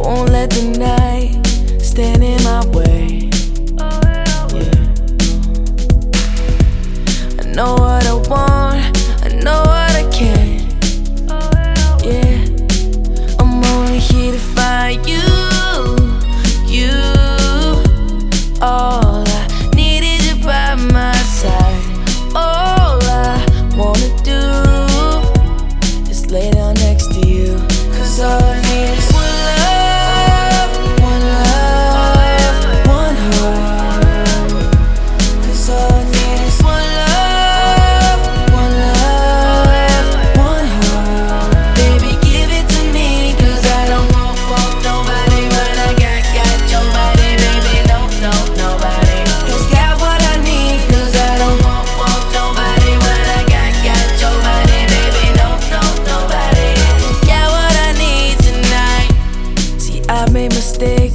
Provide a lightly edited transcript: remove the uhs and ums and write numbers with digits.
Won't let the night stand in my way. Yeah. I know what I want, I know what I can. Yeah. I'm only here to find you, you. All I need is you by my side. All I wanna do is lay down next to you. 'Cause all I need is one love, one heart. 'Cause all I need is one love, one heart. Baby, give it to me, 'cause I don't want nobody when I got your body, baby. No, nobody. 'Cause got what I need, 'cause I don't want nobody when I got your body, baby. No, nobody. Got what I need tonight. See, I've made mistakes